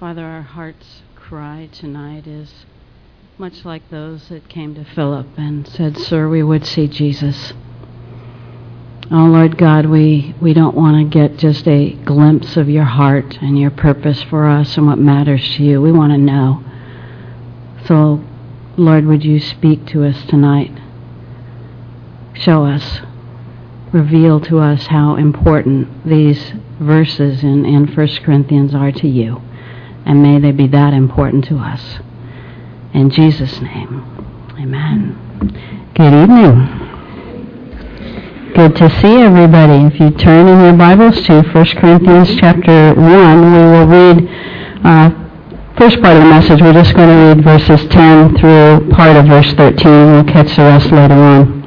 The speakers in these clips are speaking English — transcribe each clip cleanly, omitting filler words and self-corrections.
Father, our heart's cry tonight is much like those that came to Philip and said, Sir, we would see Jesus. Oh, Lord God, we don't want to get just a glimpse of your heart and your purpose for us and what matters to you. We want to know. So, Lord, would you speak to us tonight? Show us. Reveal to us how important these verses in 1 Corinthians are to you. And may they be that important to us. In Jesus' name, amen. Good evening. Good to see everybody. If you turn in your Bibles to 1 Corinthians chapter 1, we will read first part of the message. We're just going to read verses 10 through part of verse 13. We'll catch the rest later on.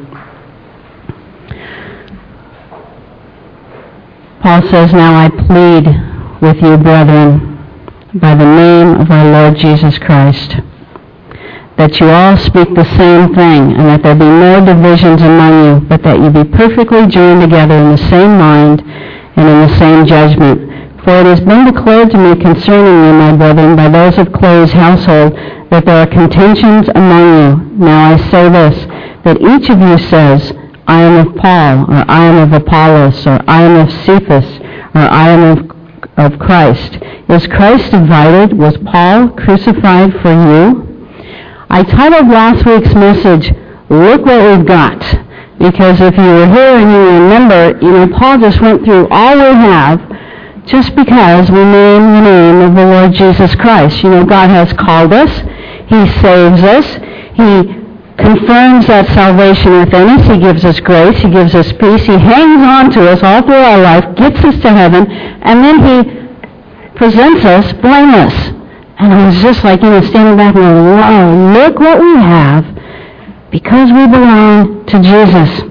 Paul says, Now I plead with you, brethren, by the name of our Lord Jesus Christ, that you all speak the same thing, and that there be no divisions among you, but that you be perfectly joined together in the same mind and in the same judgment. For it has been declared to me concerning you, my brethren, by those of Chloe's household, that there are contentions among you. Now I say this, that each of you says, I am of Paul, or I am of Apollos, or I am of Cephas, or I am of Christ. Is Christ divided? Was Paul crucified for you? I titled last week's message, Look What We've Got. Because if you were here and you remember, Paul just went through all we have just because we name the name of the Lord Jesus Christ. God has called us. He saves us. He confirms that salvation within us. He gives us grace. He gives us peace. He hangs on to us all through our life, gets us to heaven, and then he presents us blameless. And I was just like, standing back and going, wow, look what we have because we belong to Jesus.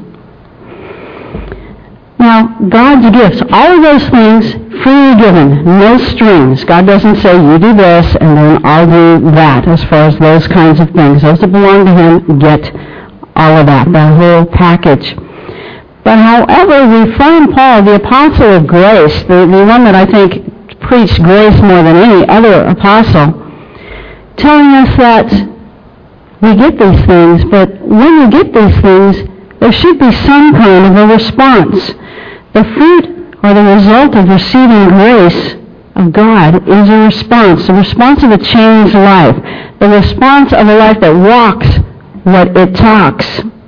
Now, God's gifts, all of those things, freely given, no strings. God doesn't say, you do this, and then I'll do that, as far as those kinds of things. Those that belong to him get all of that whole package. But however, we find Paul, the apostle of grace, the one that I think preached grace more than any other apostle, telling us that we get these things, but when we get these things, there should be some kind of a response. The fruit or the result of receiving grace of God is a response of a changed life, the response of a life that walks what it talks.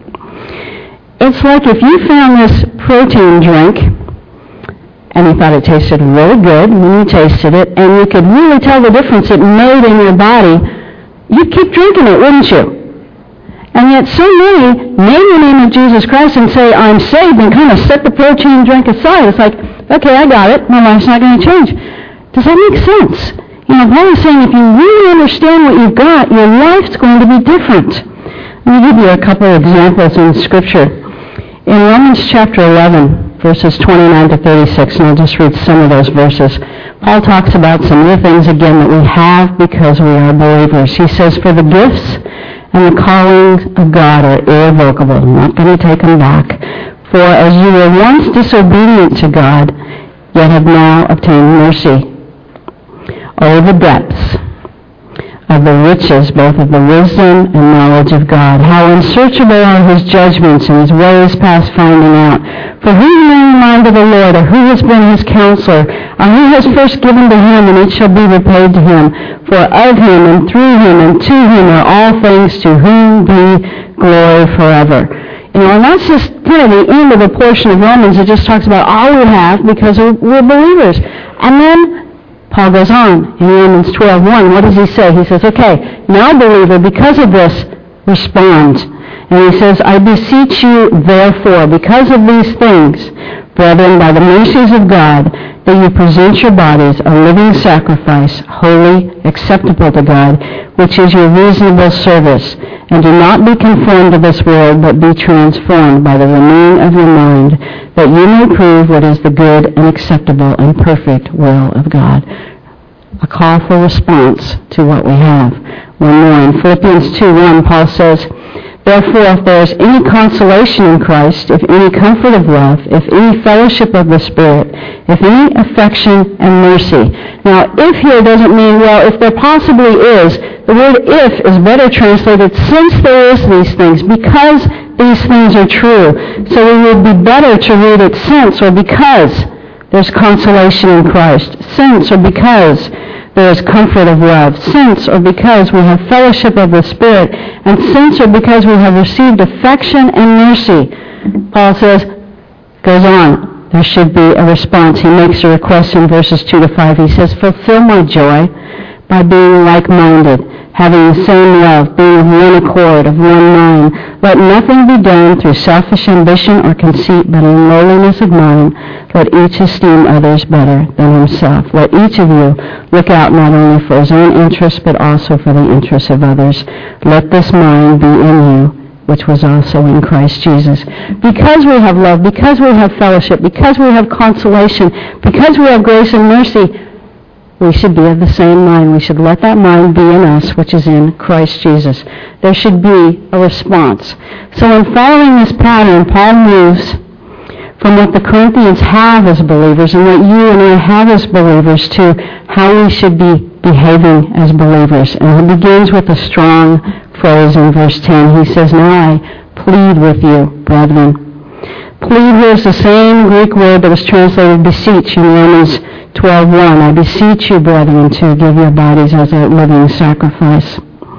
It's like if you found this protein drink and you thought it tasted really good when you tasted it, and you could really tell the difference it made in your body, you'd keep drinking it, wouldn't you? And yet so many name the name of Jesus Christ and say, I'm saved, and kind of set the protein drink aside. It's like, okay, I got it. My life's not going to change. Does that make sense? Paul is saying if you really understand what you've got, your life's going to be different. Let me give you a couple of examples in Scripture. In Romans chapter 11, verses 29 to 36, and I'll just read some of those verses. Paul talks about some of the things, again, that we have because we are believers. He says, For the gifts and the callings of God are irrevocable. I'm not going to take them back. For as you were once disobedient to God, yet have now obtained mercy. Oh, the depths of the riches, both of the wisdom and knowledge of God. How unsearchable are his judgments and his ways past finding out. For who knew the mind of the Lord, or who has been his counselor, or who has first given to him, and it shall be repaid to him? For of him, and through him, and to him are all things, to whom be glory forever. And that's just kind of the end of a portion of Romans. It just talks about all we have because we're believers. And then Paul goes on in Romans 12:1. What does he say? He says, okay, now believer, because of this, respond. And he says, I beseech you, therefore, because of these things, brethren, by the mercies of God, that you present your bodies a living sacrifice, holy, acceptable to God, which is your reasonable service. And do not be conformed to this world, but be transformed by the renewing of your mind, that you may prove what is the good and acceptable and perfect will of God. a call for response to what we have. One more. In Philippians 2:1, Paul says, "Therefore, if there is any consolation in Christ, if any comfort of love, if any fellowship of the Spirit, if any affection and mercy." Now, if here doesn't mean, well, if there possibly is. The word if is better translated, since there is these things, because these things are true. So it would be better to read it since or because there's consolation in Christ. Since or because there is comfort of love. Since or because we have fellowship of the Spirit. And since or because we have received affection and mercy. Paul says, goes on, there should be a response. He makes a request in verses 2 to 5. He says, "Fulfill my joy by being like-minded, having the same love, being of one accord, of one mind. Let nothing be done through selfish ambition or conceit, but in lowliness of mind, let each esteem others better than himself. Let each of you look out not only for his own interests, but also for the interests of others. Let this mind be in you, which was also in Christ Jesus." Because we have love, because we have fellowship, because we have consolation, because we have grace and mercy, we should be of the same mind. We should let that mind be in us, which is in Christ Jesus. There should be a response. So in following this pattern, Paul moves from what the Corinthians have as believers and what you and I have as believers to how we should be behaving as believers. And he begins with a strong phrase in verse 10. He says, "Now I plead with you, brethren." Plead here is the same Greek word that was translated beseech in Romans 12:1. "I beseech you, brethren, to give your bodies as a living sacrifice."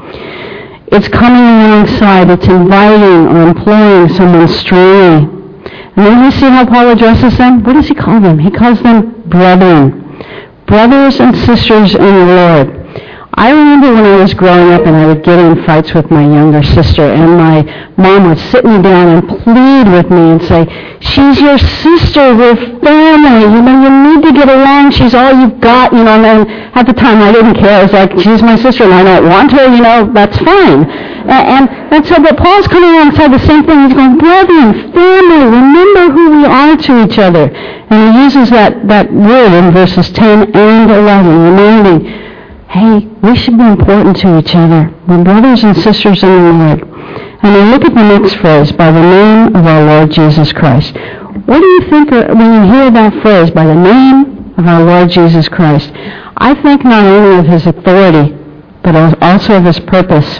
It's coming alongside. It's inviting or imploring someone strongly. And then you see how Paul addresses them? What does he call them? He calls them brethren. Brothers and sisters in the Lord. I remember when I was growing up and I would get in fights with my younger sister, and my mom would sit me down and plead with me and say, "She's your sister, we're family, you need to get along, she's all you've got," and at the time I didn't care. I was like, "She's my sister and I don't want her, that's fine." And so, but Paul's coming alongside the same thing. He's going, brethren, family, remember who we are to each other. And he uses that word in verses 10 and 11, reminding, hey, we should be important to each other. We're brothers and sisters in the Lord. And then look at the next phrase, by the name of our Lord Jesus Christ. What do you think when you hear that phrase, by the name of our Lord Jesus Christ? I think not only of his authority, but also of his purpose.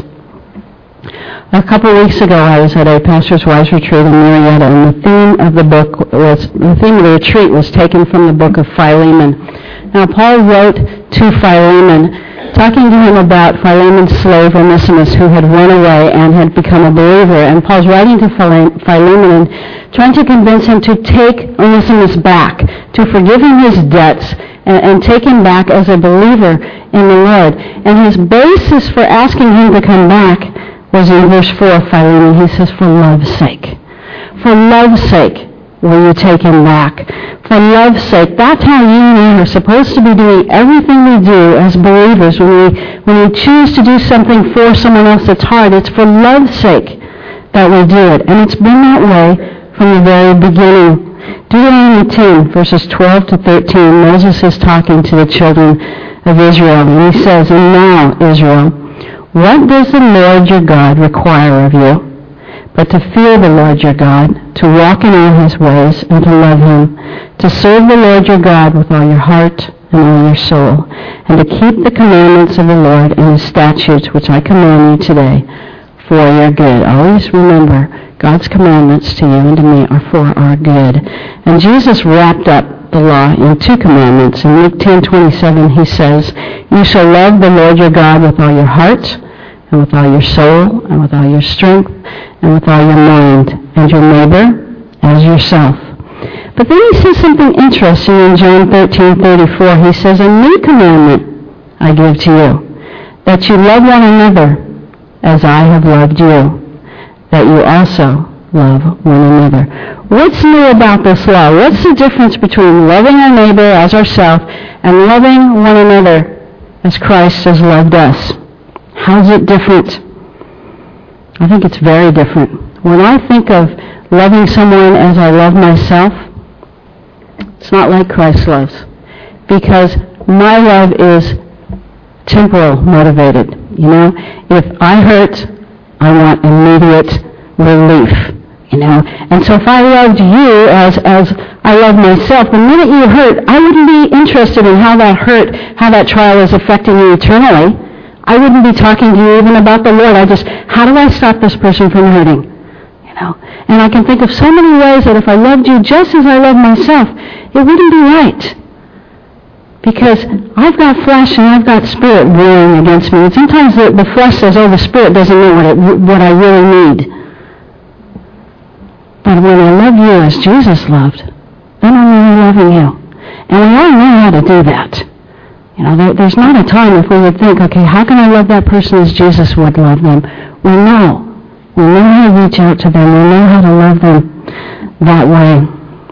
A couple of weeks ago, I was at a pastor's wives retreat in Marietta, and the theme of the retreat was taken from the book of Philemon. Now, Paul wrote to Philemon, talking to him about Philemon's slave Onesimus, who had run away and had become a believer. And Paul's writing to Philemon and trying to convince him to take Onesimus back, to forgive him his debts, and take him back as a believer in the Lord. And his basis for asking him to come back was in verse 4 of Philemon. He says, for love's sake. For love's sake will you take him back. For love's sake. That's how you and I are supposed to be doing everything we do as believers. When we choose to do something for someone else that's hard, it's for love's sake that we do it. And it's been that way from the very beginning. Deuteronomy 10, verses 12 to 13, Moses is talking to the children of Israel. And he says, and now, Israel, what does the Lord your God require of you? But to fear the Lord your God, to walk in all his ways, and to love him, to serve the Lord your God with all your heart and all your soul, and to keep the commandments of the Lord and his statutes, which I command you today, for your good. Always remember, God's commandments to you and to me are for our good. And Jesus wrapped up the law in two commandments. In Luke 10:27, he says, you shall love the Lord your God with all your heart, and with all your soul, and with all your strength, and with all your mind, and your neighbor as yourself. But then he says something interesting in John 13:34. He says, a new commandment I give to you, that you love one another as I have loved you, that you also love one another. What's new about this law? What's the difference between loving our neighbor as ourselves and loving one another as Christ has loved us? How's it different? I think it's very different. When I think of loving someone as I love myself, it's not like Christ loves. Because my love is temporal motivated. You know, if I hurt, I want immediate relief. You know, and so if I loved you as I love myself, the minute you hurt, I wouldn't be interested in how that hurt, how that trial is affecting you eternally. I wouldn't be talking to you even about the Lord. How do I stop this person from hurting? You know, and I can think of so many ways that if I loved you just as I love myself, it wouldn't be right. Because I've got flesh and I've got spirit warring against me. And sometimes the flesh says, oh, the spirit doesn't know what I really need. But when I love you as Jesus loved, then I'm really loving you. And we all know how to do that. You know, there's not a time if we would think, okay, how can I love that person as Jesus would love them? We know. We know how to reach out to them. We know how to love them that way.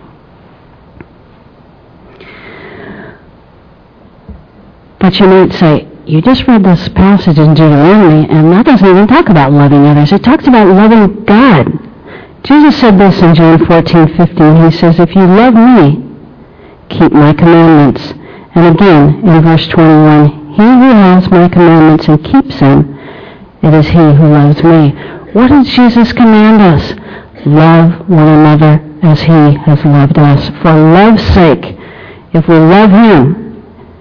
But you might say, you just read this passage in Deuteronomy, and that doesn't even talk about loving others. It talks about loving God. Jesus said this in John 14:15. He says, if you love me, keep my commandments. And again, in verse 21, he who has my commandments and keeps them, it is he who loves me. What does Jesus command us? Love one another as he has loved us. For love's sake, if we love him,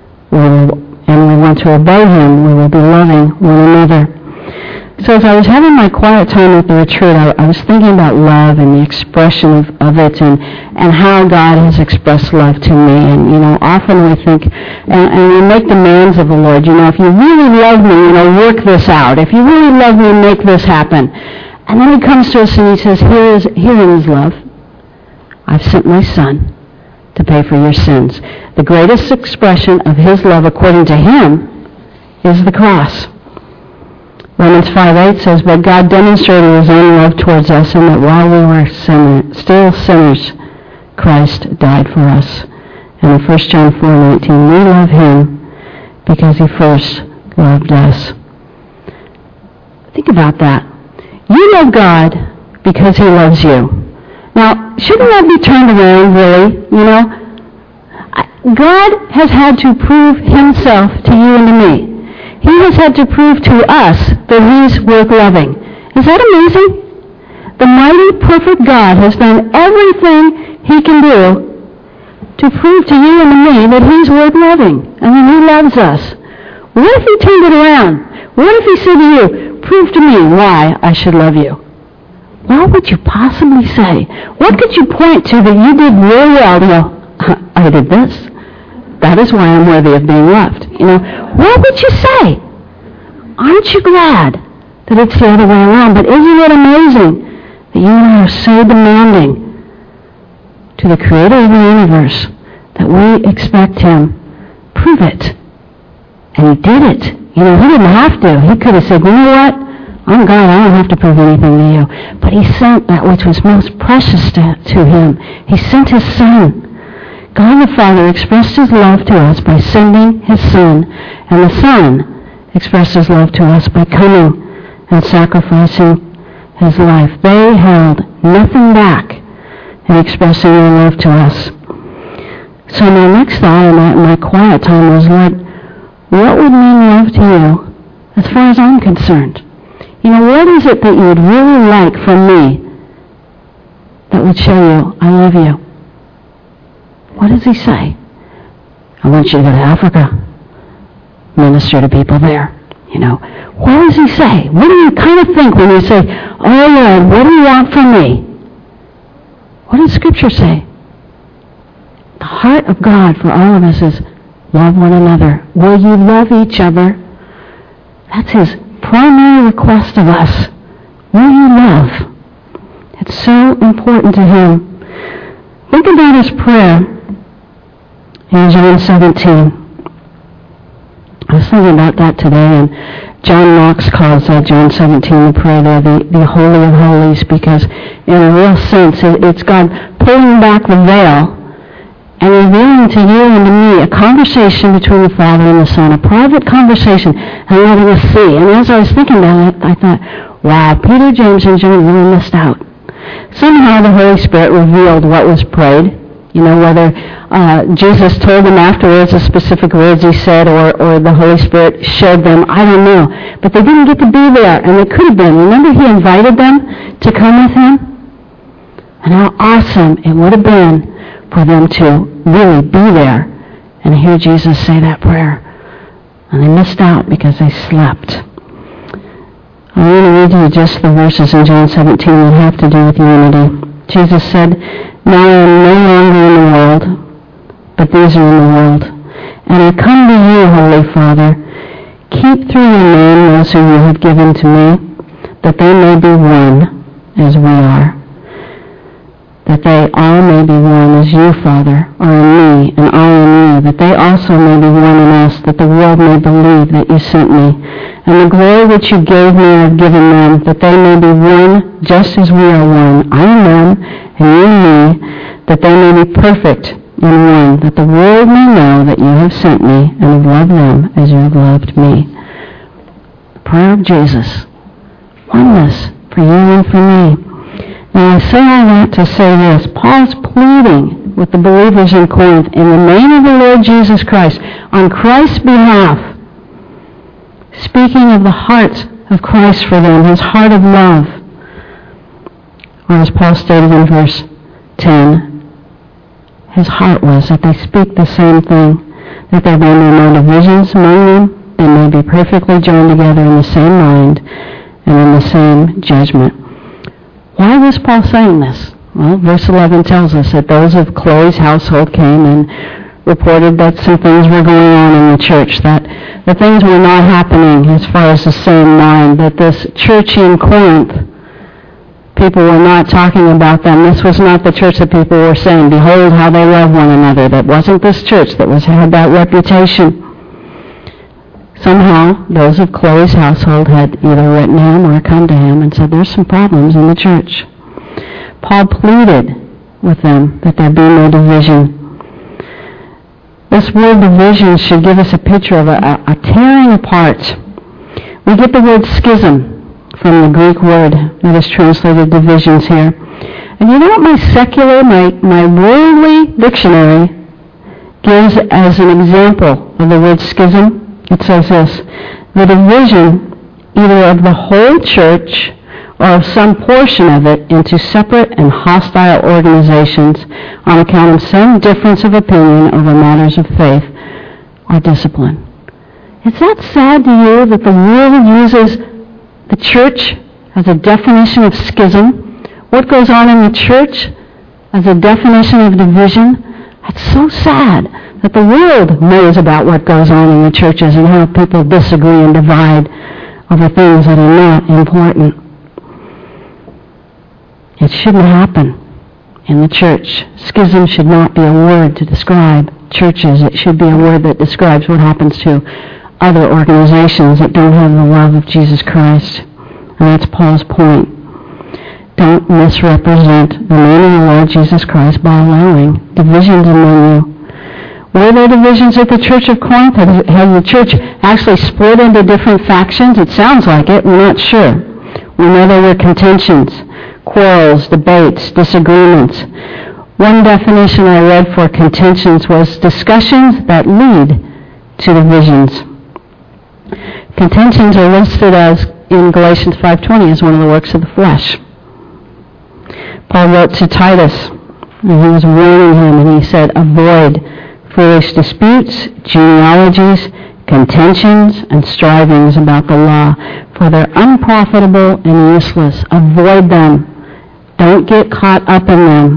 and we want to obey him, we will be loving one another. So as I was having my quiet time at the retreat, I was thinking about love and the expression of it and how God has expressed love to me. And, you know, often we think, and we make demands of the Lord, you know, if you really love me, you know, work this out. If you really love me, make this happen. And then he comes to us and he says, here is love. I've sent my son to pay for your sins. The greatest expression of his love, according to him, is the cross. Romans 5:8 says, but God demonstrated his own love towards us in that while we were still sinners, Christ died for us. And in 1 John 4:19, we love him because he first loved us. Think about that. You love God because he loves you. Now, shouldn't that be turned around, really? You know, God has had to prove himself to you and to me. He has had to prove to us that he's worth loving. Is that amazing? The mighty, perfect God has done everything he can do to prove to you and to me that he's worth loving and that he loves us. What if he turned it around? What if he said to you, prove to me why I should love you? What would you possibly say? What could you point to that you did really well to go, I did this. That is why I'm worthy of being loved. You know, what would you say? Aren't you glad that it's the other way around? But isn't it amazing that you are so demanding to the creator of the universe that we expect him, prove it. And he did it. You know, he didn't have to. He could have said, you know what? I'm God. I don't have to prove anything to you. But he sent that which was most precious to him. He sent his son. God the Father expressed his love to us by sending his Son, and the Son expressed his love to us by coming and sacrificing his life. They held nothing back in expressing their love to us. So my next thought in my quiet time was, Lord, what would mean love to you as far as I'm concerned? You know, what is it that you would really like from me that would show you I love you? What does he say? I want you to go to Africa, minister to people there. You know, what does he say? What do you kind of think when you say, oh Lord, what do you want from me? What does Scripture say? The heart of God for all of us is love one another. Will you love each other? That's his primary request of us. Will you love? It's so important to him. Think about his prayer in John 17. I was thinking about that today, and John Knox calls John 17 the prayer there, the Holy of Holies, because in a real sense it's God pulling back the veil and revealing to you and to me a conversation between the Father and the Son, a private conversation, and letting us see. And as I was thinking about it, I thought, wow, Peter, James, and John really missed out. Somehow the Holy Spirit revealed what was prayed. You know, whether Jesus told them afterwards the specific words he said, or the Holy Spirit showed them. I don't know. But they didn't get to be there, and they could have been. Remember, he invited them to come with him? And how awesome it would have been for them to really be there and hear Jesus say that prayer. And they missed out because they slept. I'm going to read you just the verses in John 17 that have to do with unity. Jesus said, "Now I am no longer in the world, but these are in the world. And I come to you, Holy Father. Keep through your name those whom you have given to me, that they may be one as we are. That they all may be one as you, Father, are in me, and I in you, that they also may be one in us, that the world may believe that you sent me. And the glory which you gave me I have given them, that they may be one just as we are one, I in them, and you in me, that they may be perfect in one, that the world may know that you have sent me, and have loved them as you have loved me." The prayer of Jesus. Oneness for you and for me. Now I say all that to say this. Paul's pleading with the believers in Corinth in the name of the Lord Jesus Christ, on Christ's behalf, speaking of the heart of Christ for them, his heart of love. Or as Paul stated in verse 10, his heart was that they speak the same thing, that there may be no divisions among them, they may be perfectly joined together in the same mind and in the same judgment. Why was Paul saying this? Well, verse 11 tells us that those of Chloe's household came and reported that some things were going on in the church, that the things were not happening as far as the same mind, that this church in Corinth, people were not talking about them. This was not the church that people were saying, "Behold how they love one another." That wasn't this church that had that reputation. Somehow, those of Chloe's household had either written him or come to him and said, "There's some problems in the church." Paul pleaded with them that there be no division. This word division should give us a picture of a tearing apart. We get the word schism from the Greek word that is translated divisions here. And you know what my secular, my worldly dictionary gives as an example of the word schism? It says this: the division either of the whole church or of some portion of it into separate and hostile organizations on account of some difference of opinion over matters of faith or discipline. Is that sad to you that the world uses the church as a definition of schism? What goes on in the church as a definition of division? It's so sad that the world knows about what goes on in the churches and how people disagree and divide over things that are not important. It shouldn't happen in the church. Schism should not be a word to describe churches. It should be a word that describes what happens to other organizations that don't have the love of Jesus Christ. And that's Paul's point. Don't misrepresent the name of the Lord Jesus Christ by allowing divisions among you. Were there divisions at the church of Corinth? Had the church actually split into different factions? It sounds like it. We're not sure. We know there were contentions, quarrels, debates, disagreements. One definition I read for contentions was discussions that lead to divisions. Contentions are listed as in Galatians 5:20 as one of the works of the flesh. Paul wrote to Titus, and he was warning him, and he said, "Avoid foolish disputes, genealogies, contentions, and strivings about the law, for they're unprofitable and useless." Avoid them. Don't get caught up in them.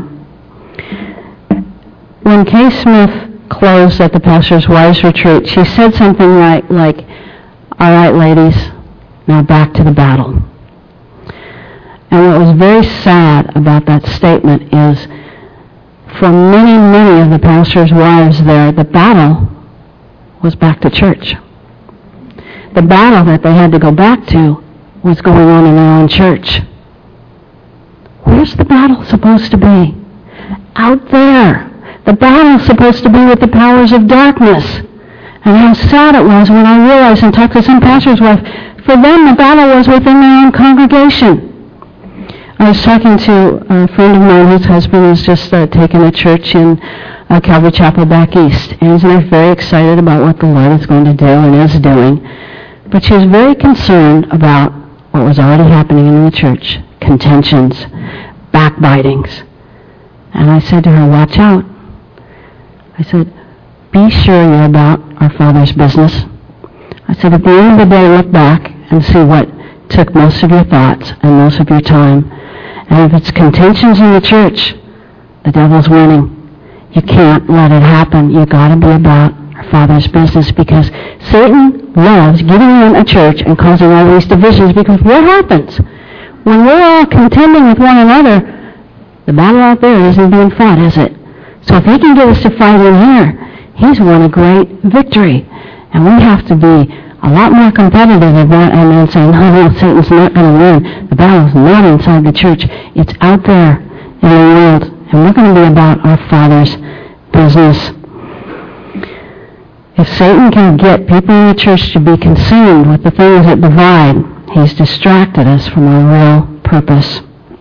When Kay Smith closed at the Pastor's Wives Retreat, she said something like, "All right, ladies, now back to the battle." And what was very sad about that statement is for many, many of the pastor's wives there, the battle was back to church. The battle that they had to go back to was going on in their own church. Where's the battle supposed to be? Out there. The battle's supposed to be with the powers of darkness. And how sad it was when I realized and talked to some pastor's wife, for them the battle was within their own congregation. I was talking to a friend of mine whose husband has just taken a church in Calvary Chapel back east, and he's very excited about what the Lord is going to do and is doing. But she was very concerned about what was already happening in the church, contentions, backbitings. And I said to her, watch out. I said, be sure you're about our Father's business. I said, at the end of the day, look back and see what took most of your thoughts and most of your time. And if it's contentions in the church, the devil's winning. You can't let it happen. You've got to be about our Father's business, because Satan loves getting in a church and causing all these divisions, because what happens? When we're all contending with one another, the battle out there isn't being fought, is it? So if he can get us to fight in here, he's won a great victory. And we have to be a lot more competitive than that, and then saying, no, Satan's not going to win. The battle's not inside the church. It's out there in the world. And we're going to be about our Father's business. If Satan can get people in the church to be consumed with the things that divide, he's distracted us from our real purpose.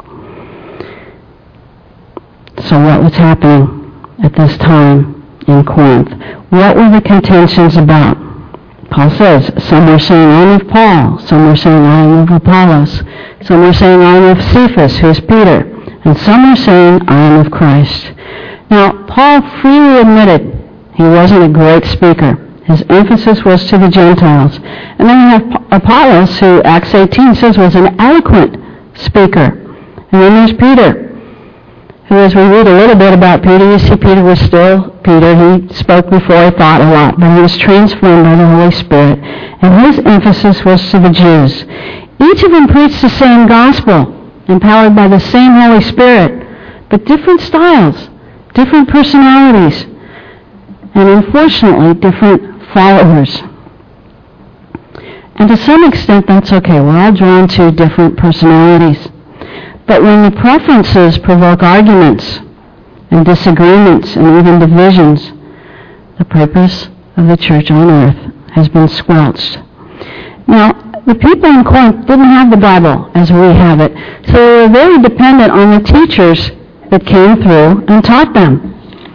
So what was happening at this time in Corinth? What were the contentions about? Paul says, some were saying, I'm of Paul. Some were saying, I'm of Apollos. Some were saying, I'm of Cephas, who is Peter. And some were saying, I'm of Christ. Now, Paul freely admitted he wasn't a great speaker. His emphasis was to the Gentiles. And then you have Apollos, who Acts 18 says was an eloquent speaker. And then there's Peter, who, as we read a little bit about Peter, you see Peter was still Peter. He spoke before he thought a lot, but he was transformed by the Holy Spirit. And his emphasis was to the Jews. Each of them preached the same gospel, empowered by the same Holy Spirit, but different styles, different personalities, and unfortunately, different followers. And to some extent, that's okay. We're all drawn to different personalities. But when the preferences provoke arguments and disagreements and even divisions, the purpose of the church on earth has been squelched. Now, the people in Corinth didn't have the Bible as we have it, so they were very dependent on the teachers that came through and taught them.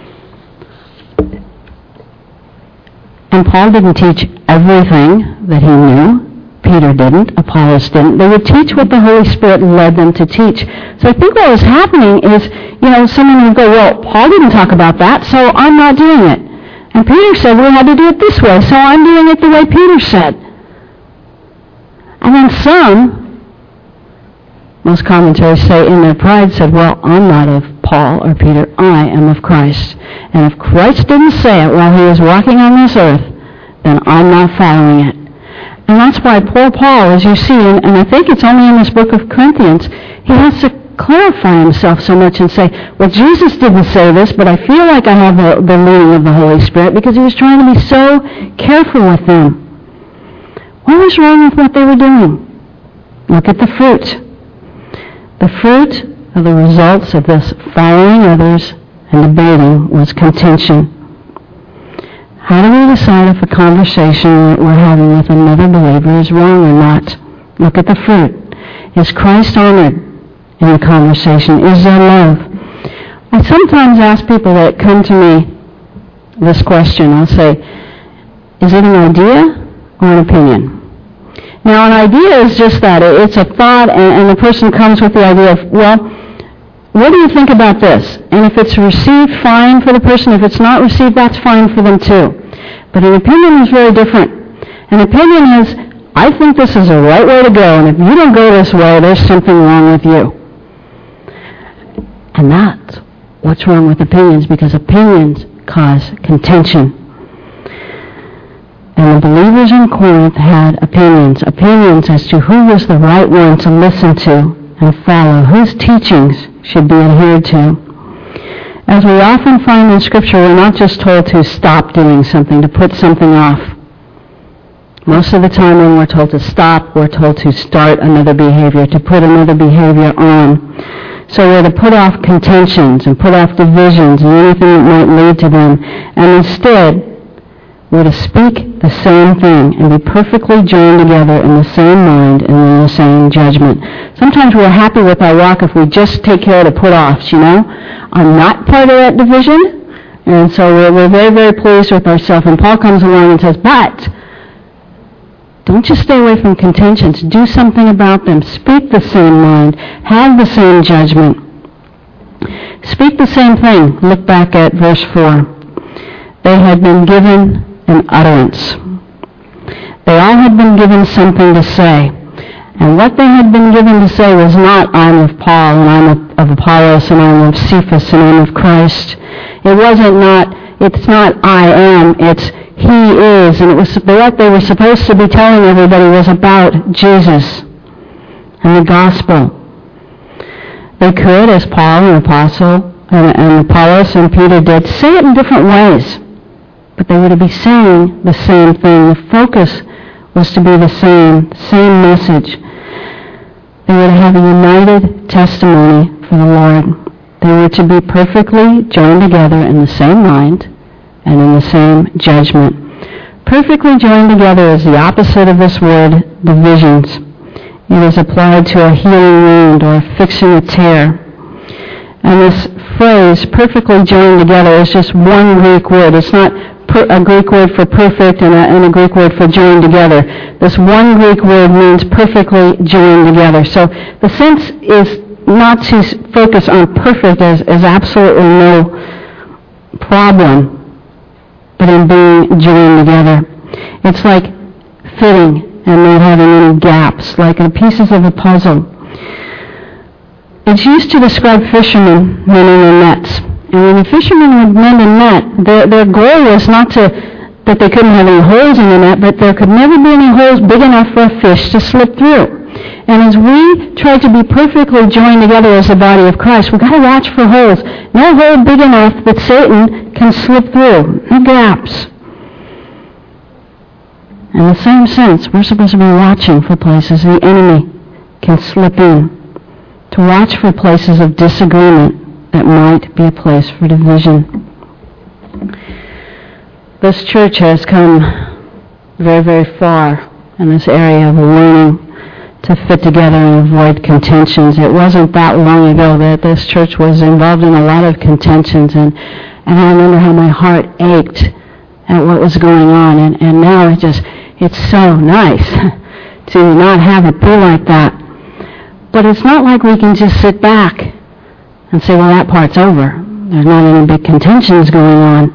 And Paul didn't teach everything that he knew. Peter didn't. Apollos didn't. They would teach what the Holy Spirit led them to teach. So I think what was happening is, someone would go, well, Paul didn't talk about that, so I'm not doing it. And Peter said, we had to do it this way, so I'm doing it the way Peter said. And then some, most commentaries say in their pride, said, well, I'm not of Paul or Peter, I am of Christ. And if Christ didn't say it while he was walking on this earth, then I'm not following it. And that's why poor Paul, as you see, and I think it's only in this book of Corinthians, he has to clarify himself so much and say, well, Jesus didn't say this, but I feel like I have the leading of the Holy Spirit, because he was trying to be so careful with them. What was wrong with what they were doing? Look at the fruit. The fruit of the results of this following others and debating was contention. How do we decide if a conversation that we're having with another believer is wrong or not? Look at the fruit. Is Christ honored in the conversation? Is there love? I sometimes ask people that come to me this question. I'll say, is it an idea or an opinion? Now, an idea is just that. It's a thought, and the person comes with the idea of, well, what do you think about this? And if it's received, fine for the person. If it's not received, that's fine for them too. But an opinion is very different. An opinion is, I think this is the right way to go, and if you don't go this way, there's something wrong with you. And that's what's wrong with opinions, because opinions cause contention. And the believers in Corinth had opinions as to who was the right one to listen to and follow, whose teachings should be adhered to. As we often find in Scripture, we're not just told to stop doing something, to put something off. Most of the time when we're told to stop, we're told to start another behavior, to put another behavior on. So we're to put off contentions and put off divisions and anything that might lead to them. And instead, were to speak the same thing and be perfectly joined together in the same mind and in the same judgment. Sometimes we're happy with our walk if we just take care of the put-offs, I'm not part of that division, and so we're very, very pleased with ourselves. And Paul comes along and says, but don't just stay away from contentions. Do something about them. Speak the same mind. Have the same judgment. Speak the same thing. Look back at verse 4. They had been given an utterance. They all had been given something to say. And what they had been given to say was not, I'm of Paul, and I'm of Apollos, and I'm of Cephas, and I'm of Christ. It's not I am, it's He is. And it was what they were supposed to be telling everybody was about Jesus and the gospel. They could, as Paul and Apostle and Apollos and Peter did, say it in different ways. But they were to be saying the same thing. The focus was to be the same message. They were to have a united testimony for the Lord. They were to be perfectly joined together in the same mind and in the same judgment. Perfectly joined together is the opposite of this word, divisions. It is applied to a healing wound or fixing a tear. And this phrase, perfectly joined together, is just one Greek word. It's not a Greek word for perfect and a Greek word for joined together. This one Greek word means perfectly joined together. So the sense is not to focus on perfect as absolutely no problem, but in being joined together. It's like fitting and not having any gaps, like the pieces of a puzzle. It's used to describe fishermen mending their nets. And when the fishermen would mend a net, their goal was not that they couldn't have any holes in the net, but there could never be any holes big enough for a fish to slip through. And as we try to be perfectly joined together as the body of Christ, we've got to watch for holes. No hole big enough that Satan can slip through. No gaps. In the same sense, we're supposed to be watching for places the enemy can slip in. To watch for places of disagreement that might be a place for division. This church has come very, very far in this area of learning to fit together and avoid contentions. It wasn't that long ago that this church was involved in a lot of contentions, and I remember how my heart ached at what was going on, and now it's so nice to not have it be like that. But it's not like we can just sit back and say, well, that part's over. There's not any big contentions going on.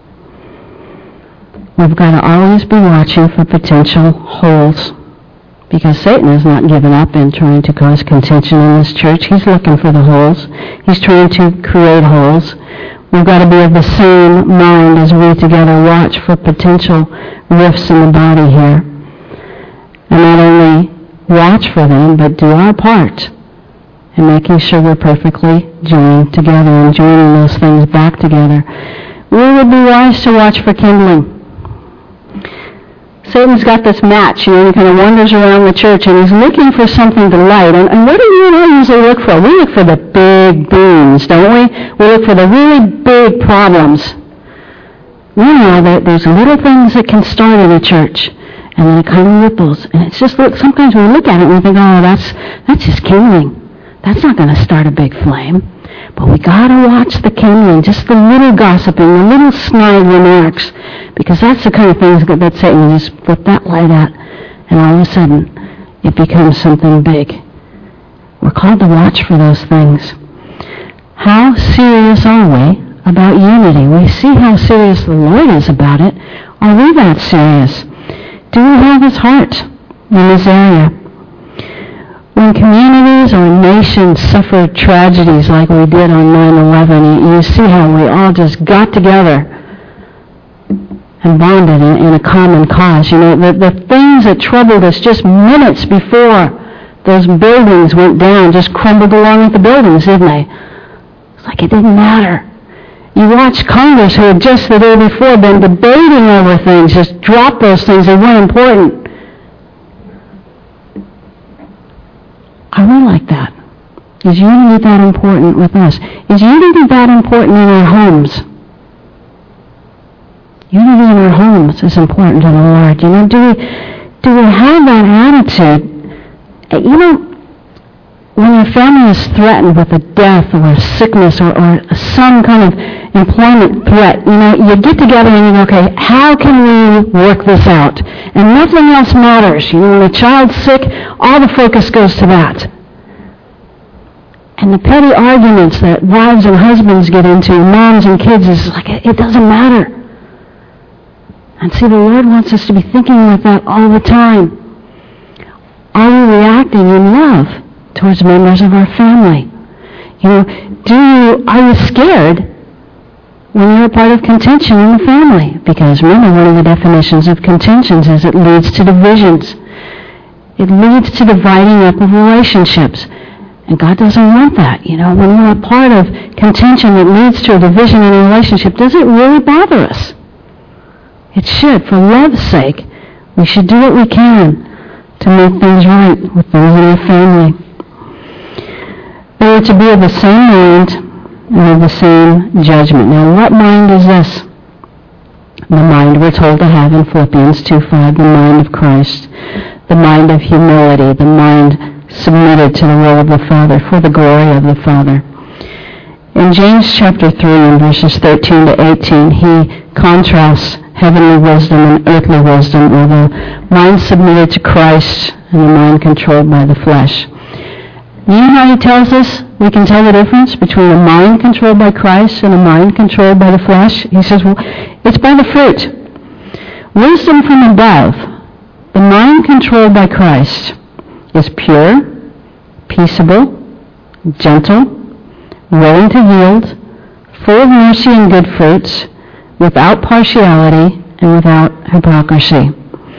We've got to always be watching for potential holes, because Satan has not given up in trying to cause contention in this church. He's looking for the holes. He's trying to create holes. We've got to be of the same mind as we together watch for potential rifts in the body here. And not only watch for them, but do our part in making sure we're perfectly joined together and joining those things back together. We would be wise to watch for kindling. Satan's got this match, he kind of wanders around the church and he's looking for something to light. And what do you and I usually look for? We look for the big beams, don't we? We look for the really big problems. Meanwhile, there's little things that can start in a church, and then it kind of ripples. And it's just, sometimes we look at it and we think, oh, that's just kindling. That's not going to start a big flame. But we got to watch the kindling, just the little gossiping, the little snide remarks, because that's the kind of things that Satan will just put that light at, and all of a sudden it becomes something big. We're called to watch for those things. How serious are we about unity? We see how serious the Lord is about it. Are we that serious? Do we have His heart in this area? When communities or nations suffer tragedies like we did on 9/11, you see how we all just got together and bonded in a common cause. The things that troubled us just minutes before those buildings went down just crumbled along with the buildings, didn't they? It's like it didn't matter. You watch Congress, who had just the day before been debating over things, just drop those things. They weren't important. Are we like that? Is unity that important with us? Is unity that important in our homes? Unity in our homes is important to the Lord. You know, do we have that attitude? You know, when your family is threatened with a death or a sickness or some kind of employment threat, you know, you get together and you go, okay, how can we work this out? And nothing else matters. You know, when a child's sick, all the focus goes to that. And the petty arguments that wives and husbands get into, moms and kids, is like, it doesn't matter. And see, the Lord wants us to be thinking like that all the time. Are we reacting in love towards members of our family? You know, are you scared when you're a part of contention in the family? Because remember, one of the definitions of contentions is it leads to divisions. It leads to dividing up of relationships. And God doesn't want that. You know, when we're a part of contention that leads to a division in a relationship, does it really bother us? It should. For love's sake, we should do what we can to make things right with those in our family. They are to be of the same mind and of the same judgment. Now, what mind is this? The mind we're told to have in Philippians 2:5, the mind of Christ, the mind of humility, the mind submitted to the will of the Father, for the glory of the Father. In James chapter 3 and verses 13 to 18, he contrasts heavenly wisdom and earthly wisdom, or the mind submitted to Christ and the mind controlled by the flesh. You know how he tells us we can tell the difference between a mind controlled by Christ and a mind controlled by the flesh? He says, well, it's by the fruit. Wisdom from above, the mind controlled by Christ, is pure, peaceable, gentle, willing to yield, full of mercy and good fruits, without partiality and without hypocrisy.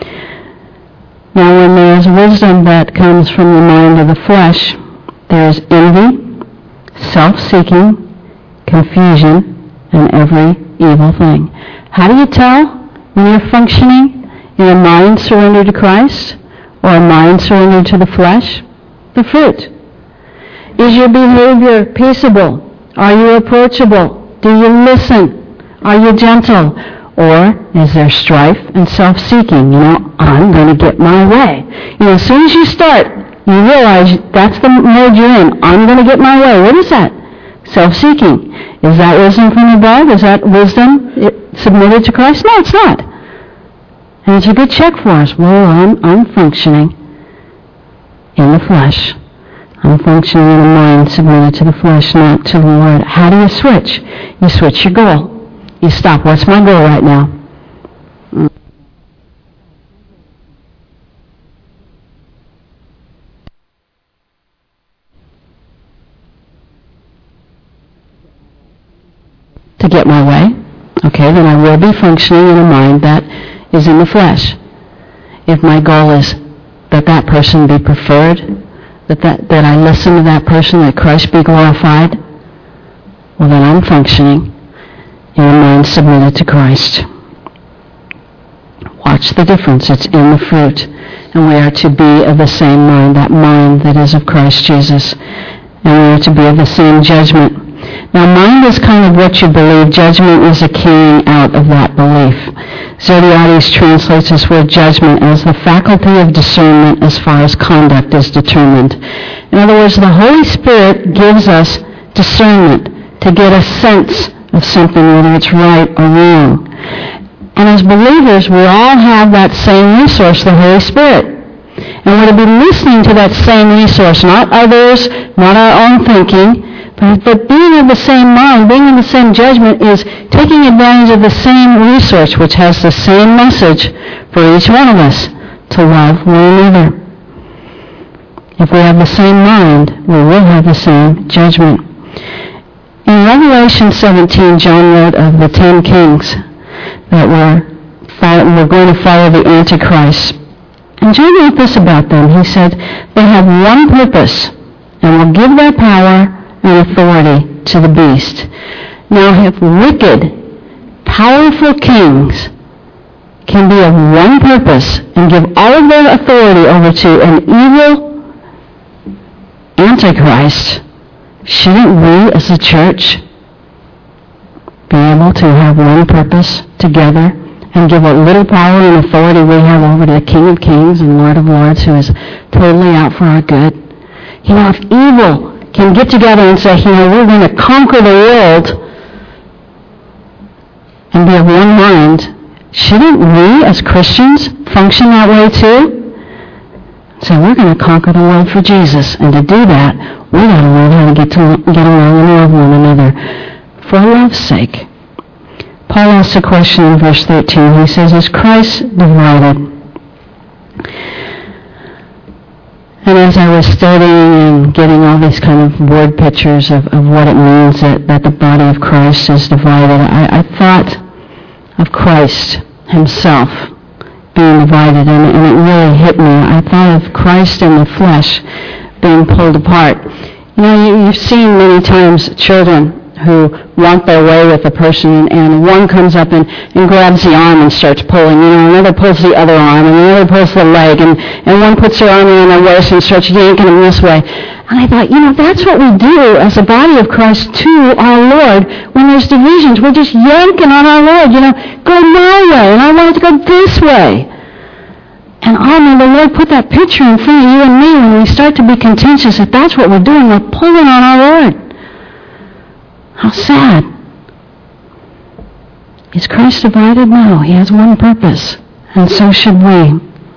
Now, when there is wisdom that comes from the mind of the flesh, there is envy, self-seeking, confusion, and every evil thing. How do you tell when you're functioning in a mind surrendered to Christ or a mind surrendered to the flesh? The fruit. Is your behavior peaceable? Are you approachable? Do you listen? Are you gentle? Or is there strife and self-seeking? You know, I'm going to get my way. You know, as soon as you start, you realize that's the mode you're in. I'm going to get my way. What is that? Self-seeking. Is that wisdom from above? Is that wisdom submitted to Christ? No, it's not. And it's a good check for us. Well, I'm functioning in the flesh. I'm functioning in a mind submitted to the flesh, not to the Lord. How do you switch? You switch your goal. You stop. What's my goal right now? To get my way. Okay, then I will be functioning in a mind that is in the flesh. If my goal is that person be preferred, that I listen to that person, that Christ be glorified, well, then I'm functioning in a mind submitted to Christ. Watch the difference. It's in the fruit. And we are to be of the same mind, that mind that is of Christ Jesus. And we are to be of the same judgment. Now, mind is kind of what you believe. Judgment is a carrying out of that belief. Zodhiates translates this word judgment as the faculty of discernment as far as conduct is determined. In other words, the Holy Spirit gives us discernment to get a sense of something, whether it's right or wrong. And as believers, we all have that same resource, the Holy Spirit. And we're to be listening to that same resource, not others, not our own thinking, but being of the same mind, being in the same judgment is taking advantage of the same resource, which has the same message for each one of us, to love one another. If we have the same mind, we will have the same judgment. In Revelation 17, John wrote of the 10 kings that were going to follow the Antichrist. And John wrote this about them. He said, they have one purpose and will give their power and authority to the beast. Now, if wicked, powerful kings can be of one purpose and give all of their authority over to an evil Antichrist, shouldn't we as a church be able to have one purpose together and give what little power and authority we have over to the King of Kings and Lord of Lords, who is totally out for our good. You know, if evil can get together and say, you know, we're going to conquer the world and be of one mind, shouldn't we as Christians function that way too? So we're going to conquer the world for Jesus, and to do that, we got to learn how to get along and love one another for love's sake. Paul asks a question in verse 13. He says, "Is Christ divided?" And as I was studying and getting all these kind of word pictures of what it means that the body of Christ is divided, I thought of Christ himself being divided, and it really hit me. I thought of Christ in the flesh being pulled apart. You know, you've seen many times children who want their way with a person, and one comes up and grabs the arm and starts pulling, you know, another pulls the other arm, and another pulls the leg, and one puts their arm around their waist and starts yanking them this way. And I thought, you know, that's what we do as a body of Christ to our Lord when there's divisions. We're just yanking on our Lord, you know, go my way, and I want it to go this way. And may the Lord put that picture in front of you and me when we start to be contentious, that that's what we're doing. We're pulling on our Lord. How sad. Is Christ divided? No, he has one purpose, and so should we.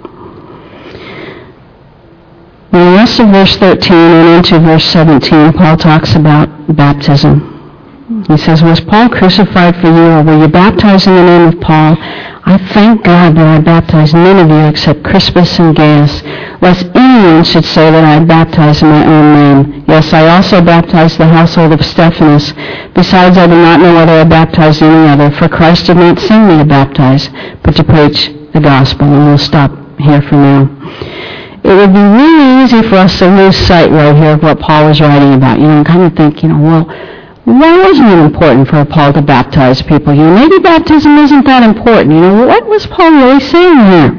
In the rest of verse 13 and into verse 17, Paul talks about baptism. He says, "Was Paul crucified for you, or were you baptized in the name of Paul? I thank God that I baptized none of you except Crispus and Gaius, lest anyone should say that I had baptized in my own name. Yes, I also baptized the household of Stephanas. Besides, I do not know whether I baptized any other, for Christ did not send me to baptize, but to preach the gospel." And we'll stop here for now. It would be really easy for us to lose sight right here of what Paul was writing about, you know, and kind of think, you know, well, why wasn't it important for Paul to baptize people? You know, maybe baptism isn't that important. You know, what was Paul really saying here?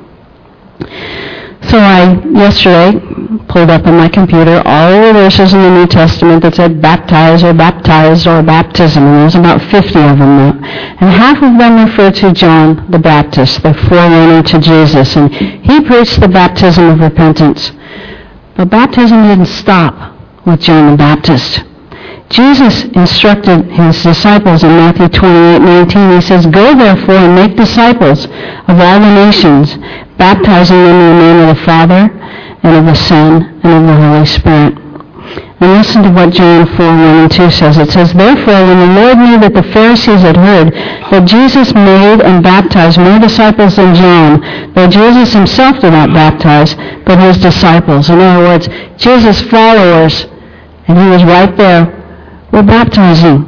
So I, yesterday, pulled up on my computer all the verses in the New Testament that said baptize or baptized or baptism, and there's about 50 of them now. And half of them refer to John the Baptist, the forerunner to Jesus, and he preached the baptism of repentance. But baptism didn't stop with John the Baptist. Jesus instructed his disciples in Matthew 28:19. He says, "Go therefore and make disciples of all the nations, baptizing them in the name of the Father and of the Son and of the Holy Spirit." And listen to what John 4:1-2 says. It says, "Therefore, when the Lord knew that the Pharisees had heard that Jesus made and baptized more disciples than John, though Jesus himself did not baptize, but his disciples," in other words, Jesus' followers, and he was right there, were baptizing.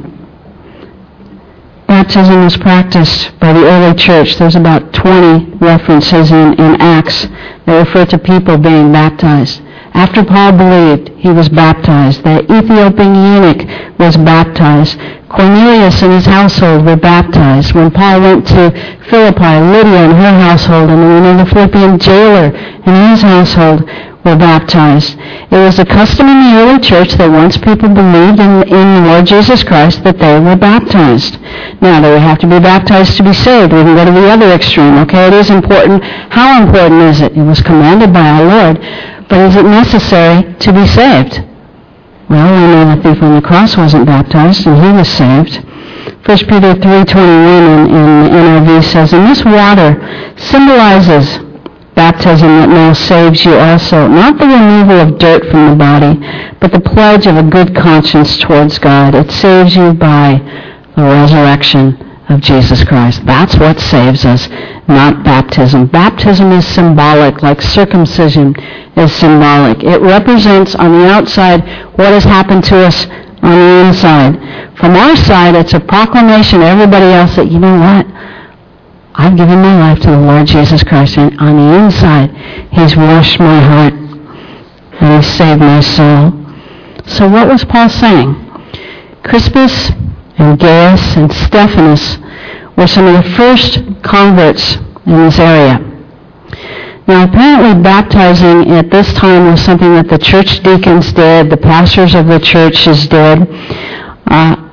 Baptism was practiced by the early church. There's about 20 references in Acts that refer to people being baptized. After Paul believed, he was baptized. The Ethiopian eunuch was baptized. Cornelius and his household were baptized. When Paul went to Philippi, Lydia and her household, and the Philippian jailer and his household were baptized. It was a custom in the early church that once people believed in the Lord Jesus Christ, that they were baptized. Now, they would have to be baptized to be saved. We can go to the other extreme, okay? It is important. How important is it? It was commanded by our Lord, but is it necessary to be saved? Well, we know the thief on the cross wasn't baptized, and he was saved. 1 Peter 3:21 in the NIV says, "And this water symbolizes baptism that now saves you also, not the removal of dirt from the body, but the pledge of a good conscience towards God. It saves you by the resurrection of Jesus Christ." That's what saves us, not baptism. Baptism is symbolic, like circumcision is symbolic. It represents on the outside what has happened to us on the inside. From our side, it's a proclamation to everybody else that, you know what? I've given my life to the Lord Jesus Christ, and on the inside, he's washed my heart, and he's saved my soul. So what was Paul saying? Crispus and Gaius and Stephanas were some of the first converts in this area. Now, apparently baptizing at this time was something that the church deacons did, the pastors of the churches did.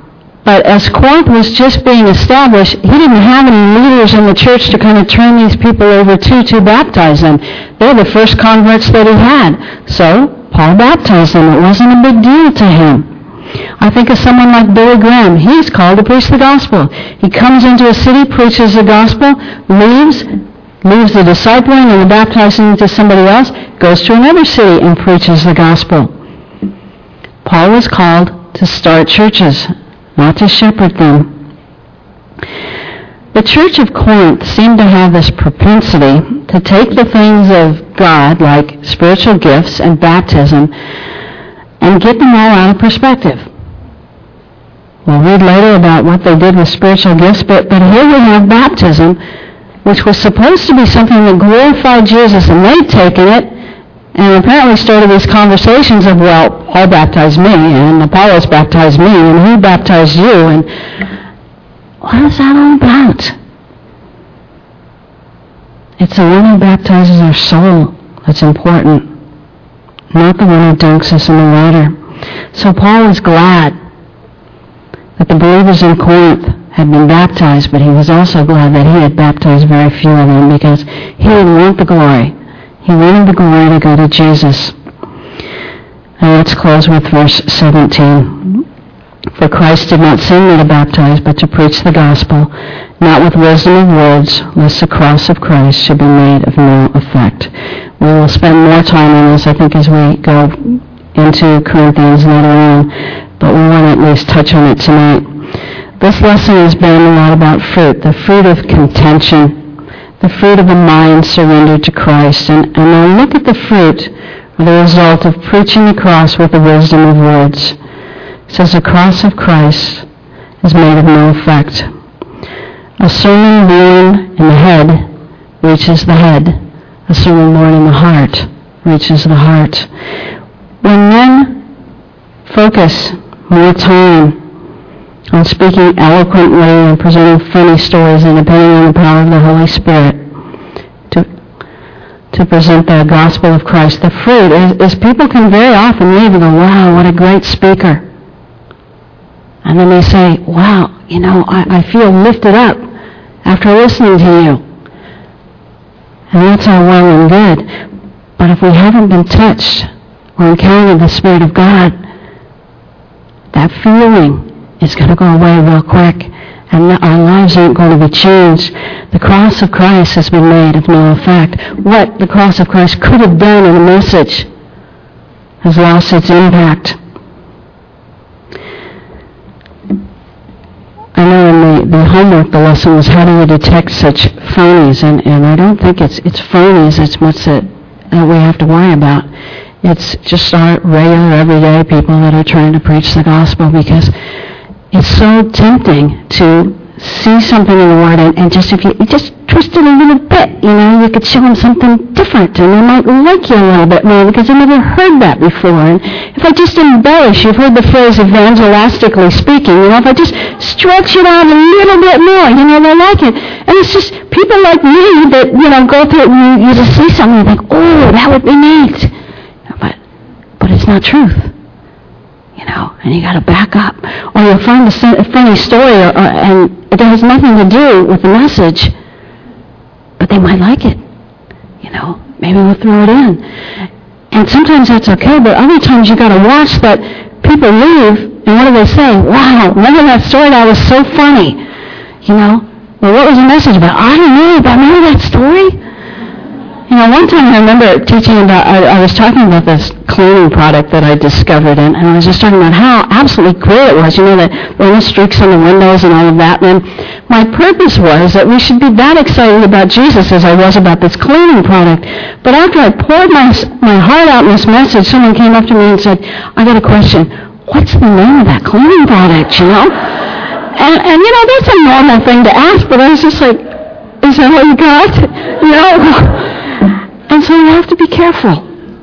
But as Corinth was just being established, he didn't have any leaders in the church to kind of turn these people over to baptize them. They're the first converts that he had. So Paul baptized them. It wasn't a big deal to him. I think of someone like Billy Graham. He's called to preach the gospel. He comes into a city, preaches the gospel, leaves the discipling and the baptizing to somebody else, goes to another city and preaches the gospel. Paul was called to start churches, not to shepherd them. The church of Corinth seemed to have this propensity to take the things of God, like spiritual gifts and baptism, and get them all out of perspective. We'll read later about what they did with spiritual gifts, but here we have baptism, which was supposed to be something that glorified Jesus, and they'd taken it and apparently started these conversations of, well, Paul baptized me, and Apollos baptized me, and who baptized you, and what is that all about? It's the one who baptizes our soul that's important, not the one who dunks us in the water. So Paul was glad that the believers in Corinth had been baptized, but he was also glad that he had baptized very few of them, because he didn't want the glory. He wanted the glory to go to Jesus. Now let's close with verse 17. For Christ did not send me to baptize, but to preach the gospel, not with wisdom of words, lest the cross of Christ should be made of no effect. We will spend more time on this, I think, as we go into Corinthians later on, but we want to at least touch on it tonight. This lesson has been a lot about fruit, the fruit of contention, the fruit of a mind surrendered to Christ. And now look at the fruit, or the result of preaching the cross with the wisdom of words. It says the cross of Christ is made of no effect. A sermon born in the head reaches the head. A sermon born in the heart reaches the heart. When men focus more time on speaking eloquently and presenting funny stories and depending on the power of the Holy Spirit to present the gospel of Christ, the fruit is people can very often leave and go, wow, what a great speaker. And then they say, wow, I feel lifted up after listening to you. And that's all well and good. But if we haven't been touched or encountered the Spirit of God, that feeling is going to go away real quick, and our lives aren't going to be changed. The cross of Christ has been made of no effect. What the cross of Christ could have done in a message has lost its impact. I know in the homework, the lesson was how do you detect such phonies, and I don't think it's phonies as much that we have to worry about. It's just our regular, everyday people that are trying to preach the gospel, because it's so tempting to see something in the Word, and just if you just twist it a little bit, you could show them something different, and they might like you a little bit more because they've never heard that before. And if I just embellish, you've heard the phrase evangelistically speaking, if I just stretch it out a little bit more, they like it. And it's just people like me that, go through it and you just see something and think, oh, that would be neat. But it's not truth. And you got to back up. Or you'll find a funny story, and it has nothing to do with the message, but they might like it. Maybe we'll throw it in. And sometimes that's okay, but other times you got to watch that people leave, and what do they say? Wow, remember that story? That was so funny. Well, what was the message about? I don't know, but remember that story? One time I remember teaching about, I was talking about this cleaning product that I discovered, and I was just talking about how absolutely great it was, that little streaks on the windows and all of that. And my purpose was that we should be that excited about Jesus as I was about this cleaning product. But after I poured my heart out in this message, someone came up to me and said, I got a question. What's the name of that cleaning product, And that's a normal thing to ask, but I was just like, is that what you got? And so you have to be careful.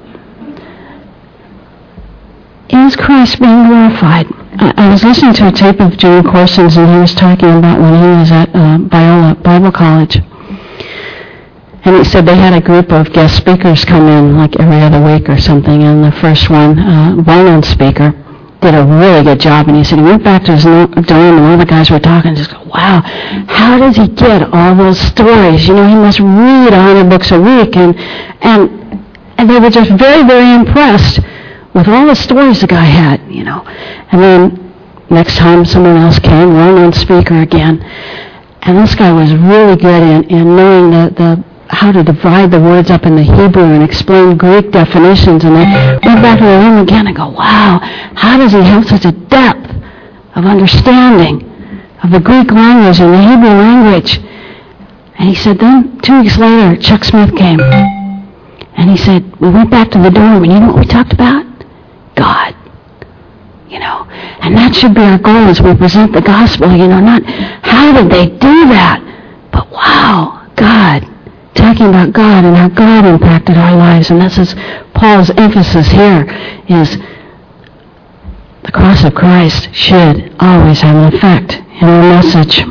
Is Christ being glorified? I was listening to a tape of Jimmy Corson's, and he was talking about when he was at Biola Bible College. And he said they had a group of guest speakers come in like every other week or something, and the first one, well-known speaker, did a really good job. And he said he went back to his dorm and all the guys were talking and just go, wow, how does he get all those stories? He must read 100 books a week. And they were just very, very impressed with all the stories the guy had, And then next time someone else came, well-known speaker again, and this guy was really good in knowing the how to divide the words up in the Hebrew and explain Greek definitions. And they went back to the room again and go, wow, how does he have such a depth of understanding of the Greek language and the Hebrew language? And he said, then 2 weeks later, Chuck Smith came. And he said, we went back to the dorm, and you know what we talked about? God. And that should be our goal as we present the gospel, not how did they do that, but wow, God. Talking about God and how God impacted our lives. And this is Paul's emphasis here, is the cross of Christ should always have an effect in our message.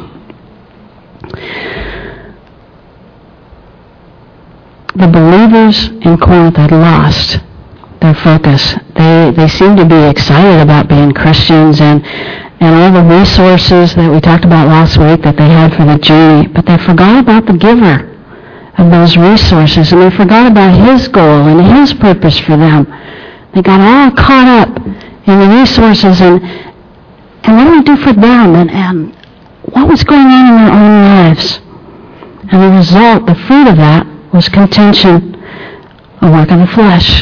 The believers in Corinth had lost their focus. They seemed to be excited about being Christians and all the resources that we talked about last week that they had for the journey, but they forgot about the giver of those resources, and they forgot about his goal and his purpose for them. They got all caught up in the resources and what do we do for them and what was going on in their own lives. And the result, the fruit of that, was contention, a work of the flesh.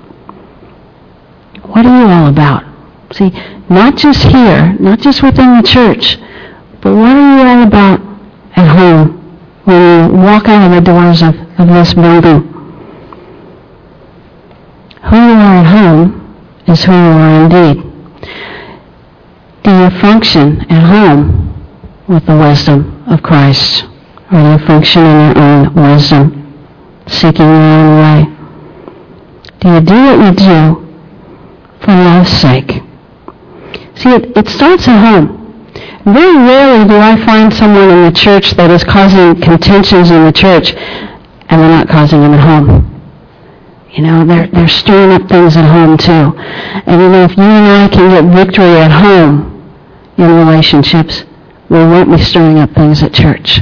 What are you all about? See, not just here, not just within the church, but what are you all about at home? When you walk out of the doors of this building, who you are at home is who you are indeed. Do you function at home with the wisdom of Christ, or do you function in your own wisdom, seeking your own way? Do you do what you do for love's sake? See, it starts at home. Very rarely do I find someone in the church that is causing contentions in the church and they're not causing them at home. They're stirring up things at home too. And if you and I can get victory at home in relationships, we won't be stirring up things at church.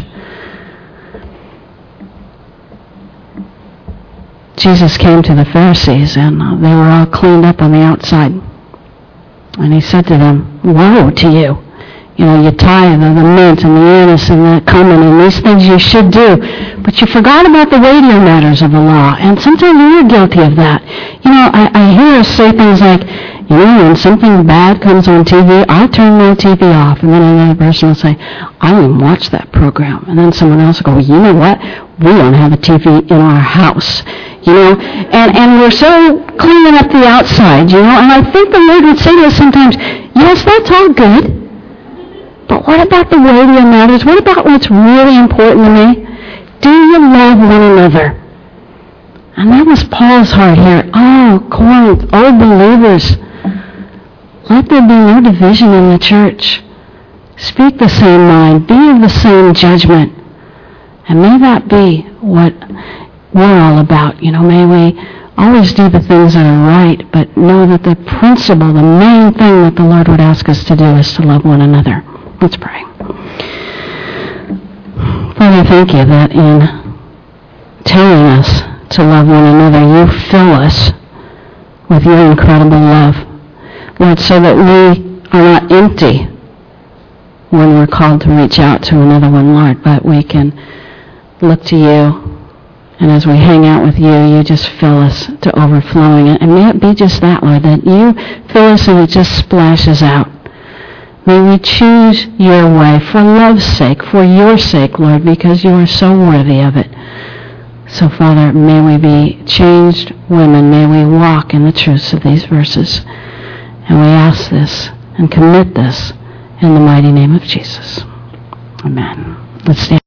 Jesus came to the Pharisees and they were all cleaned up on the outside. And he said to them, woe to you. You tithe of the mint and the anise and the cumin and these things you should do. But you forgot about the weightier matters of the law. And sometimes we're guilty of that. I hear us say things like, when something bad comes on TV, I turn my TV off. And then another person will say, I don't even watch that program. And then someone else will go, you know what? We don't have a TV in our house. And we're so cleaning up the outside, and I think the Lord would say to us sometimes, yes, that's all good. But what about the weightier matters? What about what's really important to me? Do you love one another? And that was Paul's heart here. Oh, Corinth, oh, believers, let there be no division in the church. Speak the same mind. Be of the same judgment. And may that be what we're all about. May we always do the things that are right, but know that the principle, the main thing that the Lord would ask us to do is to love one another. Let's pray. Father, thank you that in telling us to love one another, you fill us with your incredible love. Lord, so that we are not empty when we're called to reach out to another one, Lord, but we can look to you. And as we hang out with you, you just fill us to overflowing. And may it be just that, Lord, that you fill us and it just splashes out. May we choose your way for love's sake, for your sake, Lord, because you are so worthy of it. So, Father, may we be changed women. May we walk in the truths of these verses. And we ask this and commit this in the mighty name of Jesus. Amen. Let's stand.